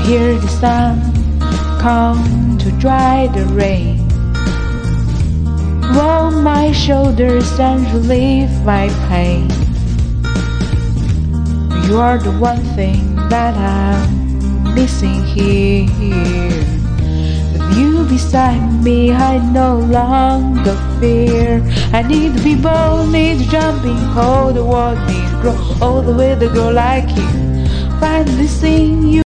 hear the sun come to dry the rain, roll my shoulders and relieve my pain. You are the one thing that I'm missing here. With you beside me, I no longer fear. I need to be bold, need to jump in cold, the world need to grow older with a girl like you. Finally seeing you.